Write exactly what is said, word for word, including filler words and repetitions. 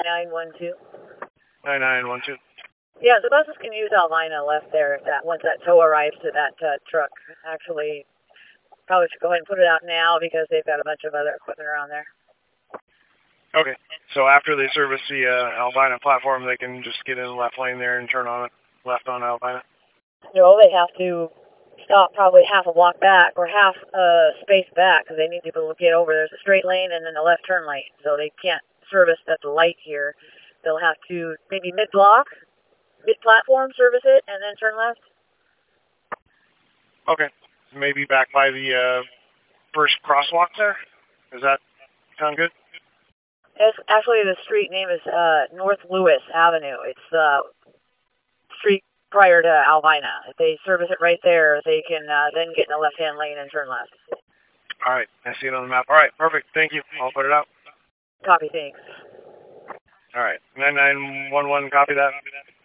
nine one two. nine nine one two. Yeah, the buses can use Alvina left there if that once that tow arrives to that uh, truck. Actually, probably should go ahead and put it out now because they've got a bunch of other equipment around there. Okay, so after they service the uh, Alvina platform, they can just get in the left lane there and turn on it, left on Alvina? No, they have to stop probably half a block back or half a uh, space back because they need people to get over. There's a straight lane and then a left turn lane, so they can't service at the light here. They'll have to maybe mid-block, mid-platform service it and then turn left. Okay, maybe back by the uh, first crosswalk there? Does that sound good? It's actually, the street name is uh, North Lewis Avenue. It's the uh, street prior to Alvina. If they service it right there, they can uh, then get in the left-hand lane and turn left. All right, I see it on the map. All right, perfect. Thank you. I'll put it out. Copy, thanks. All right, nine nine one one, copy that.